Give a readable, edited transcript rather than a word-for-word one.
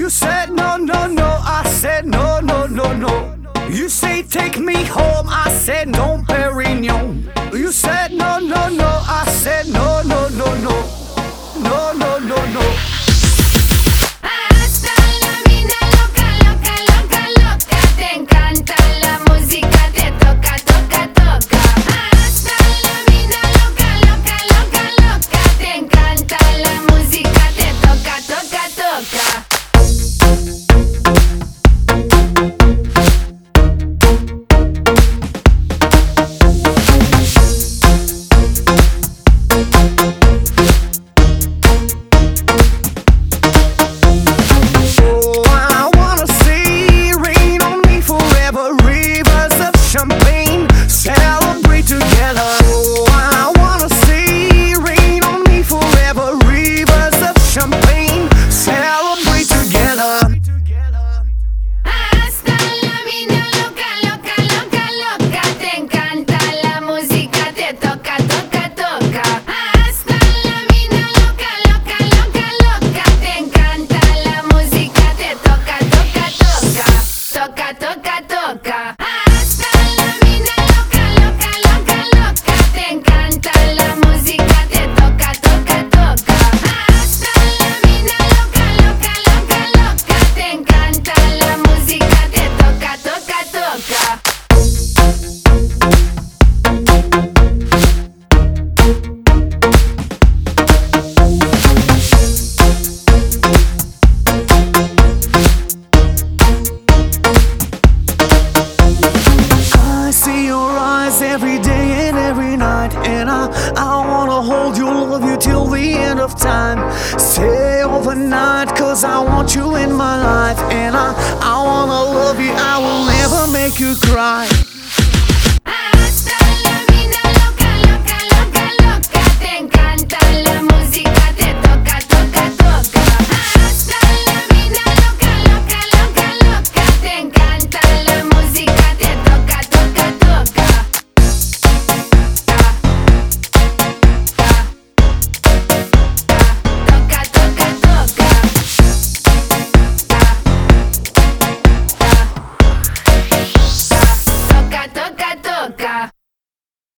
You said no, no, no, I said no, no, no, no. You say take me home, I said no, Perignon. You said no, no, no, I said no, no, no, no. No, no, no, no. Hasta la mina loca, loca, loca, loca. Te encanta la música, te toca, toca, toca. Hasta la mina loca, loca, loca, loca. Te encanta la música, te toca, toca, toca. Celebrate together. Oh, I wanna see rain on me forever. Rivers of champagne. Celebrate together. Hasta la mina loca, loca, loca, loca. Te encanta la música, te toca, toca, toca. Hasta la mina loca, loca, loca, loca. Te encanta la música, te toca, toca, toca. Toca, toca, toca. Hasta la mina loca, loca, loca, loca. Te encanta la música, te toca, toca, toca. Hasta la mina loca, loca, loca, loca. Te encanta la música, te toca, toca, toca. I see your eyes every day and every night, and I wanna hold you, love you till the end of time. Stay overnight, cause I want you in my life, and I wanna love you, I will never make you cry.